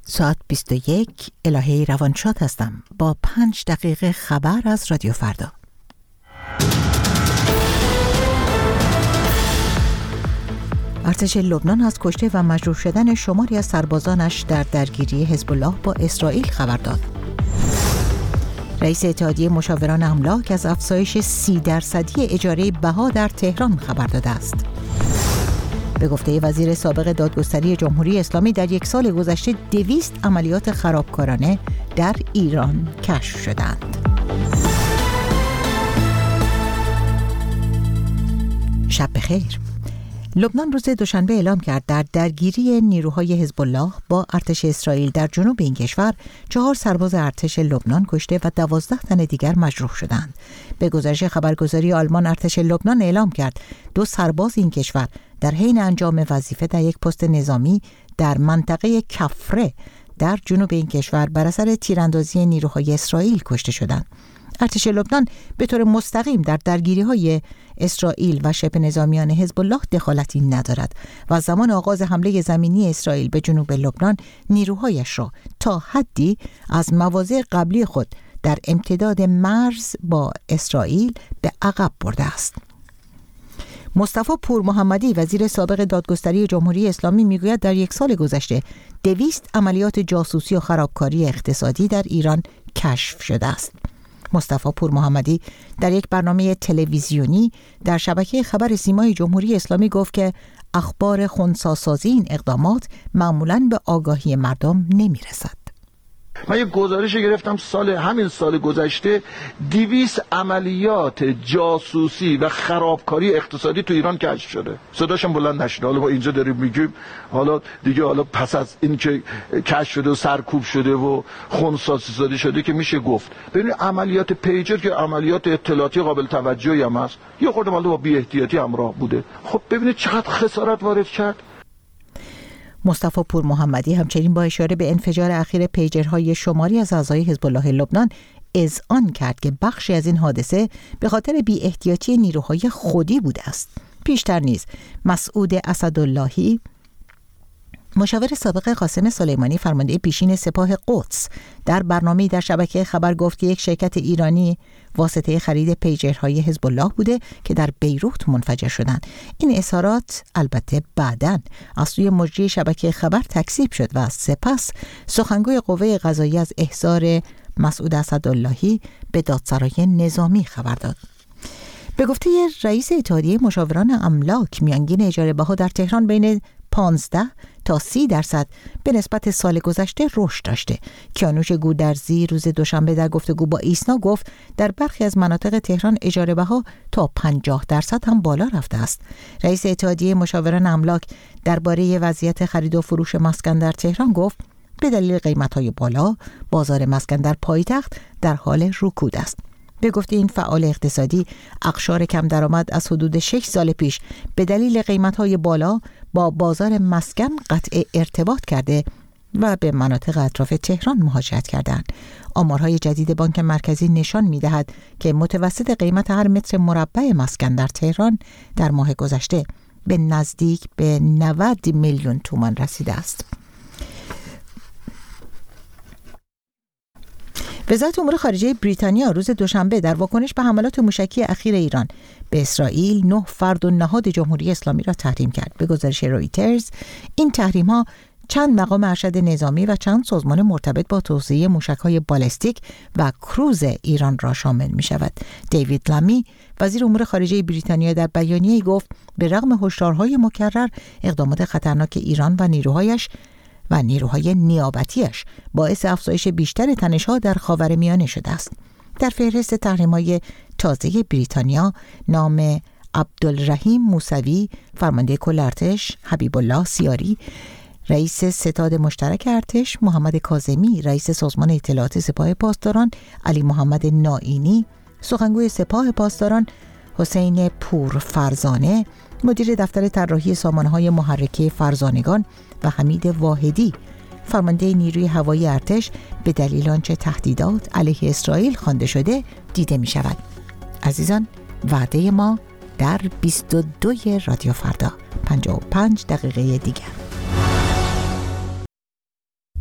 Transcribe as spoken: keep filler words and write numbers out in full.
ساعت بیست و یک. الهه روانشاد هستم با پنج دقیقه خبر از رادیو فردا. ارتش لبنان از کشته و مجروح شدن شماری از سربازانش در درگیری حزب الله با اسرائیل خبر داد. رئیس اتحادیه مشاوران املاک از افزایش سی درصدی اجاره بها در تهران خبر داده است. به گفته وزیر سابق دادگستری جمهوری اسلامی در یک سال گذشته دویست عملیات خرابکارانه در ایران کشف شدند. شب بخیر. لبنان روز دوشنبه اعلام کرد در درگیری نیروهای حزب الله با ارتش اسرائیل در جنوب این کشور چهار سرباز ارتش لبنان کشته و دوازده تن دیگر مجروح شدند. به گزارش خبرگزاری آلمان، ارتش لبنان اعلام کرد دو سرباز این کشور در حین انجام وظیفه در یک پست نظامی در منطقه کفره در جنوب این کشور بر اثر تیراندازی نیروهای اسرائیل کشته شدند. ارتش لبنان به طور مستقیم در درگیری‌های اسرائیل و شبه نظامیان حزب الله دخالتی ندارد و از زمان آغاز حمله زمینی اسرائیل به جنوب لبنان نیروهایش را تا حدی از مواضع قبلی خود در امتداد مرز با اسرائیل به عقب برده است. مصطفی پور محمدی، وزیر سابق دادگستری جمهوری اسلامی، میگوید در یک سال گذشته دویست عملیات جاسوسی و خرابکاری اقتصادی در ایران کشف شده است. مصطفی پور محمدی در یک برنامه تلویزیونی در شبکه خبر سیمای جمهوری اسلامی گفت که اخبار خنثی‌سازی این اقدامات معمولاً به آگاهی مردم نمی‌رسد. من یک گزارش گرفتم سال همین سال گذشته دویست عملیات جاسوسی و خرابکاری اقتصادی تو ایران کشف شده. صداشم بلند نشده. حالا ما اینجا داریم میگیم حالا دیگه حالا پس از این که کشف شده و سرکوب شده و خنثی‌سازی شده که میشه گفت. ببینید عملیات پیجر که عملیات اطلاعاتی قابل توجهی هم هست، یه خورده مال با بی احتیاطی همراه بوده. خب ببینید چقدر خسارت وارد کرد. مصطفی پور محمدی همچنین با اشاره به انفجار اخیر پیجرهای شماری از اعضای حزب الله لبنان اذعان کرد که بخشی از این حادثه به خاطر بی احتیاطی نیروهای خودی بوده است. پیشتر نیز مسعود اسداللهی، مشاور سابق قاسم سلیمانی، فرمانده پیشین سپاه قدس، در برنامه‌ای در شبکه خبر گفت که یک شرکت ایرانی واسطه خرید پیجرهای حزب الله بوده که در بیروت منفجر شدند. این اظهارات البته بعداً از سوی مجری شبکه خبر تکذیب شد و سپس سخنگوی قوه قضاییه از احضار مسعود اسداللهی به دادسرای نظامی خبر داد. به گفته رئیس اتحادیه مشاوران املاک، میانگین اجاره بها در تهران بین پانزده تا سی درصد به نسبت سال گذشته رشد داشته. کیانوش گودرزی روز دوشنبه در گفتگو با ایسنا گفت در برخی از مناطق تهران اجاره بها تا پنجاه درصد هم بالا رفته است. رئیس اتحادیه مشاوران املاک درباره وضعیت خرید و فروش مسکن در تهران گفت به دلیل قیمت‌های بالا بازار مسکن در پایتخت در حال رکود است. به گفته این فعال اقتصادی، اقشار کم درآمد از حدود شش سال پیش به دلیل قیمت‌های بالا با بازار مسکن قطع ارتباط کرده و به مناطق اطراف تهران مهاجرت کردند. آمارهای جدید بانک مرکزی نشان می‌دهد که متوسط قیمت هر متر مربع مسکن در تهران در ماه گذشته به نزدیک به نود میلیون تومان رسیده است. وزارت امور خارجه بریتانیا روز دوشنبه در واکنش به حملات موشکی اخیر ایران به اسرائیل نه فرد و نهاد جمهوری اسلامی را تحریم کرد. به گزارش رویترز این تحریم‌ها چند مقام ارشد نظامی و چند سازمان مرتبط با توزیع موشک‌های بالستیک و کروز ایران را شامل می‌شود. دیوید لامی، وزیر امور خارجه بریتانیا، در بیانیه‌ای گفت به رغم هشدارهای مکرر، اقدامات خطرناک ایران و نیروهایش و نیروهای نیابتیش باعث افزایش بیشتر تنش‌ها در خاورمیانه شده است. در فهرست تحریم‌های تازه بریتانیا نام عبدالرحیم موسوی، فرمانده کل ارتش، حبیب الله سیاری، رئیس ستاد مشترک ارتش، محمد کاظمی، رئیس سازمان اطلاعات سپاه پاسداران، علی محمد نائینی، سخنگوی سپاه پاسداران، حسین پور فرزانه، مدیر دفتر طراحی سامانه‌های محرکه فرزانگان و حمید واحدی، فرمانده نیروی هوایی ارتش، به دلیل آنچه تهدیدات علیه اسرائیل خوانده شده دیده می شود. عزیزان، وعده ما در بیست و دو رادیو فردا، پنجاه و پنج دقیقه دیگر.